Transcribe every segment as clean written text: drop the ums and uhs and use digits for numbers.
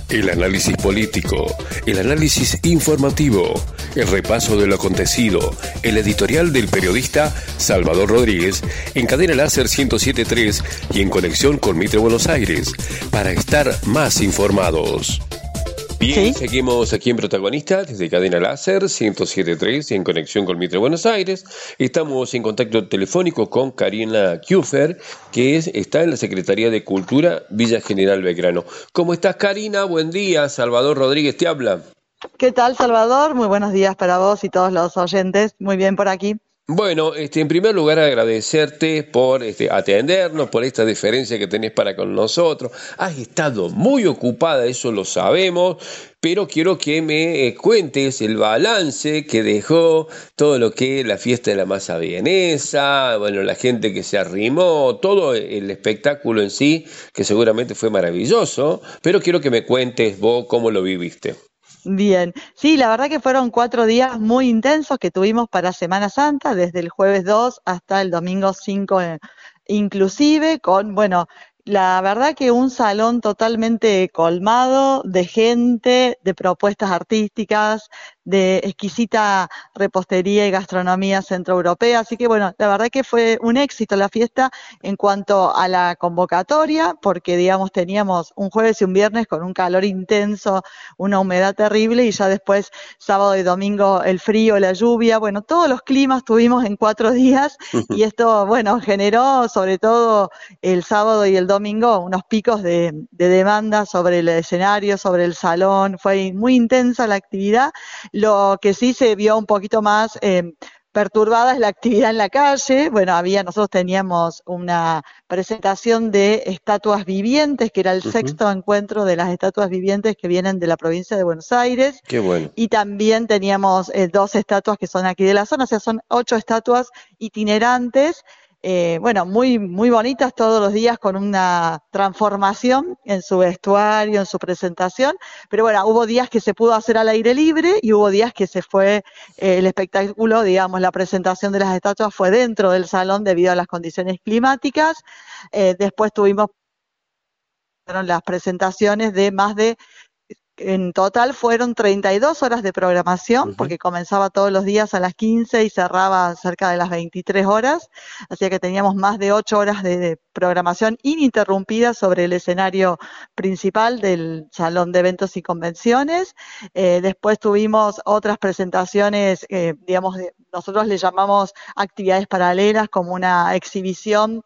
El análisis político, el análisis informativo, el repaso de lo acontecido, el editorial del periodista Salvador Rodríguez en Cadena Láser 107.3 y en conexión con Mitre Buenos Aires, para estar más informados. Bien, ¿sí? Seguimos aquí en Protagonista desde Cadena Láser 107.3 y en conexión con Mitre Buenos Aires. Estamos en contacto telefónico con Karina Kiufer, que está en la Secretaría de Cultura Villa General Belgrano. ¿Cómo estás, Karina? Buen día, Salvador Rodríguez te habla. ¿Qué tal, Salvador? Muy buenos días para vos y todos los oyentes. Muy bien por aquí. Bueno, en primer lugar agradecerte por atendernos, por esta deferencia que tenés para con nosotros. Has estado muy ocupada, eso lo sabemos, pero quiero que me cuentes el balance que dejó todo lo que es la fiesta de la masa vienesa, bueno, la gente que se arrimó, todo el espectáculo en sí, que seguramente fue maravilloso, pero quiero que me cuentes vos cómo lo viviste. Bien, sí, la verdad que fueron 4 días muy intensos que tuvimos para Semana Santa, desde el jueves 2 hasta el domingo 5 inclusive, con, bueno, la verdad que un salón totalmente colmado de gente, de propuestas artísticas, de exquisita repostería y gastronomía centroeuropea, así que bueno, la verdad que fue un éxito la fiesta en cuanto a la convocatoria, porque digamos teníamos un jueves y un viernes con un calor intenso, una humedad terrible, y ya después sábado y domingo el frío, la lluvia, bueno, todos los climas tuvimos en 4 días, y esto, bueno, generó sobre todo el sábado y el domingo unos picos de demanda sobre el escenario, sobre el salón. Fue muy intensa la actividad. Lo que sí se vio un poquito más perturbada es la actividad en la calle. Bueno, nosotros teníamos una presentación de estatuas vivientes, que era el sexto encuentro de las estatuas vivientes que vienen de la provincia de Buenos Aires. Qué bueno. Y también teníamos 2 estatuas que son aquí de la zona, o sea, son 8 estatuas itinerantes. Bueno, muy, muy bonitas todos los días, con una transformación en su vestuario, en su presentación, pero bueno, hubo días que se pudo hacer al aire libre y hubo días que se fue el espectáculo, digamos, la presentación de las estatuas fue dentro del salón debido a las condiciones climáticas. Después tuvimos las presentaciones de más de... En total fueron 32 horas de programación, porque comenzaba todos los días a las 15 y cerraba cerca de las 23 horas, así que teníamos más de 8 horas de programación ininterrumpida sobre el escenario principal del Salón de Eventos y Convenciones. Después tuvimos otras presentaciones, digamos, nosotros le llamamos actividades paralelas, como una exhibición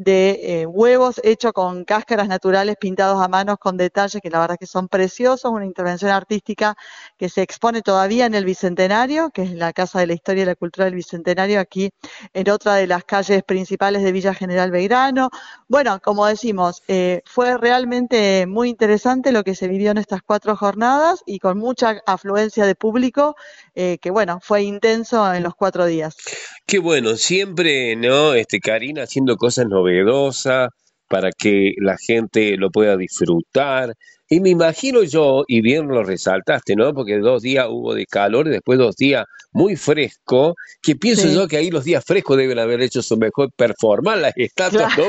de huevos hechos con cáscaras naturales pintados a mano con detalles que la verdad que son preciosos, una intervención artística que se expone todavía en el Bicentenario, que es la Casa de la Historia y la Cultura del Bicentenario, aquí en otra de las calles principales de Villa General Belgrano. Bueno, como decimos, fue realmente muy interesante lo que se vivió en estas 4 jornadas y con mucha afluencia de público, que bueno, fue intenso en los 4 días. Qué bueno, siempre, ¿no? Karina haciendo cosas novedosas para que la gente lo pueda disfrutar. Y me imagino yo, y bien lo resaltaste, ¿no? Porque 2 días hubo de calor y después 2 días muy fresco, que pienso yo que ahí los días frescos deben haber hecho su mejor performance las estatuas, Claro. ¿no?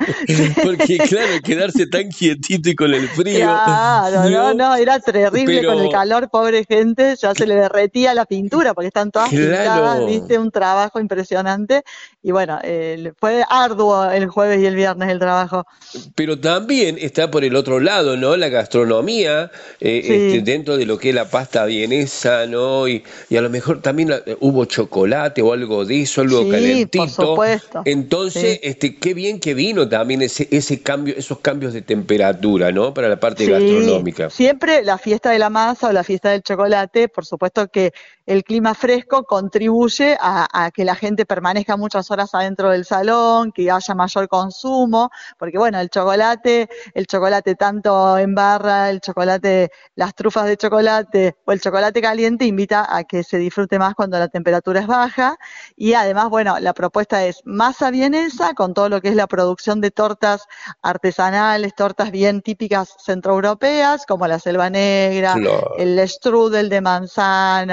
Porque claro, quedarse tan quietito y con el frío. Claro, no, era terrible Pero, con el calor, pobre gente, ya se le derretía la pintura porque están todas pintadas, claro. viste, un trabajo impresionante. Y bueno, fue arduo el jueves y el viernes el trabajo. Pero también está por el otro lado, ¿no? La gastronomía, Sí. dentro de lo que es la pasta vienesa, ¿no? Y a lo mejor también hubo chocolate o algo de eso, algo Sí, por calentito. supuesto. Entonces, Sí. qué bien que vino también ese cambio, esos cambios de temperatura, ¿no? Para la parte Sí, gastronómica. siempre la fiesta de la masa o la fiesta del chocolate, por supuesto que el clima fresco contribuye a que la gente permanezca muchas horas adentro del salón, que haya mayor consumo, porque bueno, el chocolate tanto en barra, el chocolate, las trufas de chocolate o el chocolate caliente invita a que se disfrute más cuando la temperatura es baja, y además, bueno, la propuesta es masa vienesa con todo lo que es la producción de tortas artesanales, tortas bien típicas centroeuropeas, como la selva negra, Claro. el strudel de manzana,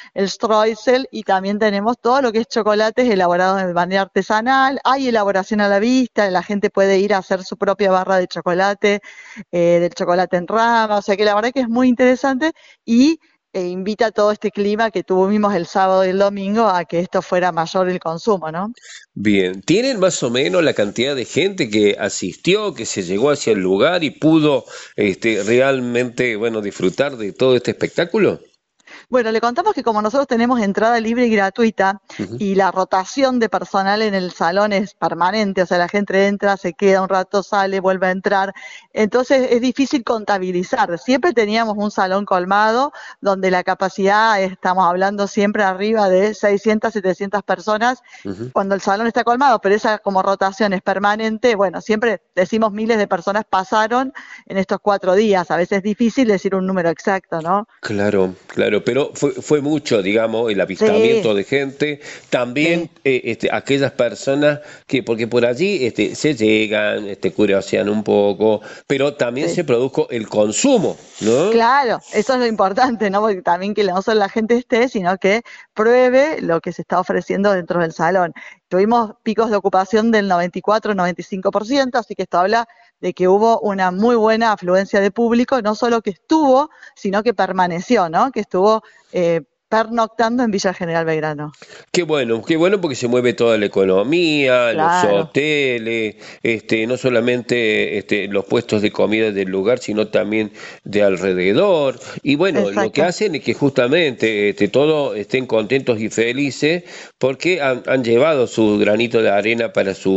el streusel, y también tenemos todo lo que es chocolates elaborados de manera artesanal. Hay elaboración a la vista, la gente puede ir a hacer su propia barra de chocolate, del chocolate en rama, o sea que la verdad que es muy interesante y invita a todo este clima que tuvimos el sábado y el domingo a que esto fuera mayor el consumo, ¿no? Bien, ¿tienen más o menos la cantidad de gente que asistió, que se llegó hacia el lugar y pudo realmente, bueno, disfrutar de todo este espectáculo? Bueno, le contamos que como nosotros tenemos entrada libre y gratuita Ujú. y la rotación de personal en el salón es permanente, o sea, la gente entra, se queda un rato, sale, vuelve a entrar, entonces es difícil contabilizar. Siempre teníamos un salón colmado donde la capacidad, estamos hablando siempre arriba de 600, 700 personas Ujú. cuando el salón está colmado, pero esa como rotación es permanente. Bueno, siempre decimos miles de personas pasaron en estos 4 días, a veces es difícil decir un número exacto, ¿no? Claro, claro, pero fue mucho, digamos, el Sí, avistamiento de gente, también sí. aquellas personas que, porque por allí se llegan, curiosean un poco, pero también Sí, se produjo el consumo, ¿no? claro, eso es lo importante, ¿no? Porque también que no solo la gente esté, sino que pruebe lo que se está ofreciendo dentro del salón. Tuvimos picos de ocupación del 94, 95%, así que esto habla de que hubo una muy buena afluencia de público, no solo que estuvo, sino que permaneció, ¿no? Que estuvo pernoctando en Villa General Belgrano. Qué bueno porque se mueve toda la economía, los Claro, hoteles, no solamente los puestos de comida del lugar, sino también de alrededor. Y bueno, lo que exacto. hacen es que justamente todos estén contentos y felices porque han llevado su granito de arena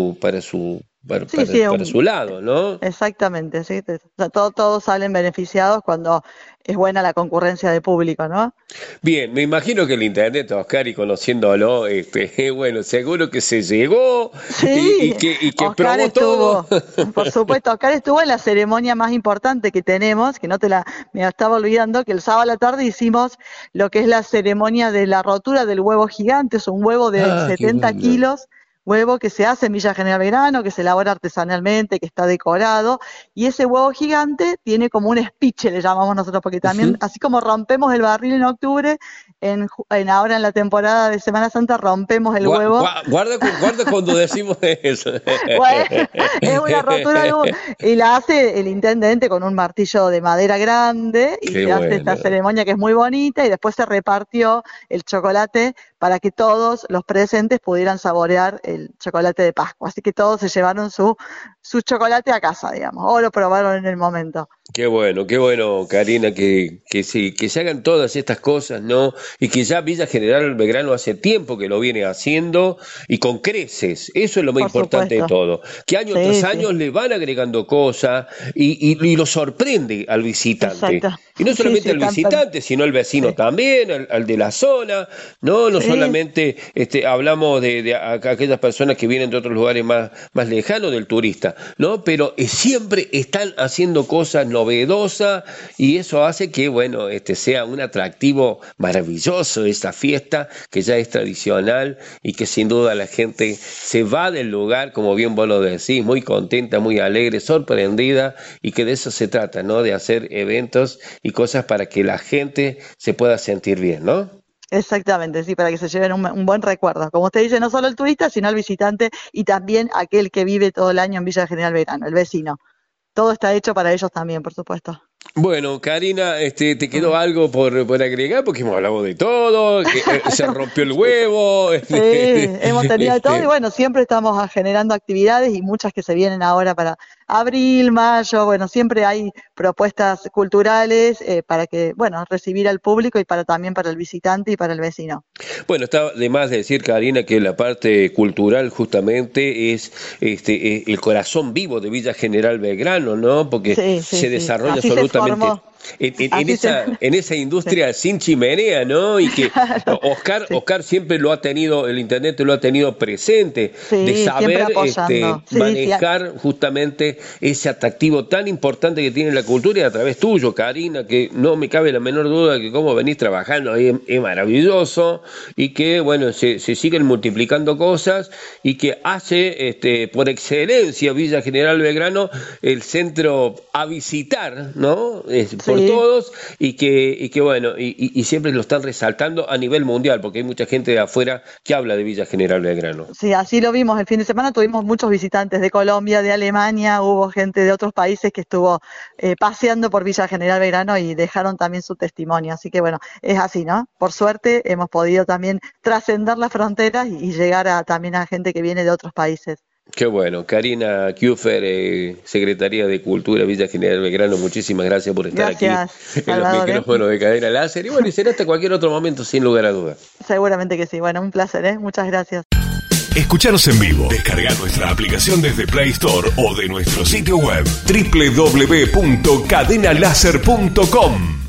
Sí, sí, para su lado, ¿no? exactamente, sí. O sea, todos salen beneficiados cuando es buena la concurrencia de público, ¿no? Bien, me imagino que el internet, Oscar, y conociéndolo, bueno, seguro que se llegó Sí, y que Oscar probó todo. estuvo, por supuesto, Oscar estuvo en la ceremonia más importante que tenemos, que no te la, me la estaba olvidando, que el sábado a la tarde hicimos lo que es la ceremonia de la rotura del huevo gigante. Es un huevo de Ah, qué 70 bueno. kilos, huevo que se hace en Villa General Belgrano, que se elabora artesanalmente, que está decorado, y ese huevo gigante tiene como un espiche, le llamamos nosotros, porque también, Ujú. así como rompemos el barril en octubre, ahora en la temporada de Semana Santa rompemos el huevo. Guarda cuando decimos eso. Bueno, es una rotura de y la hace el intendente con un martillo de madera grande, y Qué se hace esta bueno. ceremonia que es muy bonita, y después se repartió el chocolate para que todos los presentes pudieran saborear el chocolate de Pascua. Así que todos se llevaron su chocolate a casa, digamos, o lo probaron en el momento. Qué bueno, Karina, que se hagan todas estas cosas, ¿no? Y que ya Villa General Belgrano hace tiempo que lo viene haciendo y con creces. Eso es lo más Por importante de supuesto. todo. Que año tras Sí, sí, año le van agregando cosas y lo sorprende al exacto. visitante. Y no Sí, solamente sí, al visitante, sino al vecino sí, también, al de la zona, ¿no? No sí, solamente hablamos de aquellas personas que vienen de otros lugares más lejanos del turista, ¿no? Pero siempre están haciendo cosas novedosas y eso hace que, bueno, sea un atractivo maravilloso esta fiesta que ya es tradicional y que sin duda la gente se va del lugar, como bien vos lo decís, muy contenta, muy alegre, sorprendida, y que de eso se trata, ¿no? De hacer eventos y cosas para que la gente se pueda sentir bien, ¿no? exactamente, sí, para que se lleven un buen recuerdo. Como usted dice, no solo el turista, sino el visitante y también aquel que vive todo el año en Villa General Belgrano, el vecino. Todo está hecho para ellos también, por supuesto. Bueno, Karina, ¿te quedó algo por agregar? Porque hemos hablado de todo, se rompió el huevo. Sí, hemos tenido de todo y este, bueno, siempre estamos generando actividades y muchas que se vienen ahora para abril, mayo. Bueno, siempre hay propuestas culturales para que, bueno, recibir al público y para también para el visitante y para el vecino. Bueno, está de más de decir, Karina, que la parte cultural justamente es el corazón vivo de Villa General Belgrano, ¿no? Porque Sí, sí, se sí. desarrolla Así se absolutamente formó, así se, en esa sí, industria sin chimenea, ¿no? Y que claro, sí, Oscar siempre lo ha tenido, el internet lo ha tenido presente, de sí, siempre saber apoyando. Sí, sí, manejar justamente ese atractivo tan importante que tiene la cultura y a través tuyo, Karina, que no me cabe la menor duda que cómo venís trabajando ahí es maravilloso y que, bueno, se siguen multiplicando cosas y que hace, por excelencia, Villa General Belgrano el centro a visitar, ¿no? por todos y que bueno, y siempre lo están resaltando a nivel mundial, porque hay mucha gente de afuera que habla de Villa General Belgrano. Sí, así lo vimos el fin de semana, tuvimos muchos visitantes de Colombia, de Alemania, hubo gente de otros países que estuvo paseando por Villa General Belgrano y dejaron también su testimonio, así que bueno, es así, ¿no? Por suerte hemos podido también trascender las fronteras y llegar también a gente que viene de otros países. Qué bueno. Karina Kiufer, Secretaría de Cultura Villa General Belgrano, muchísimas gracias por estar aquí en los micrófonos de Cadena Láser. Y bueno, y será hasta cualquier otro momento, sin lugar a dudas. Seguramente que sí. Bueno, un placer, muchas gracias. Escuchanos en vivo. Descarga nuestra aplicación desde Play Store o de nuestro sitio web www.cadenalaser.com.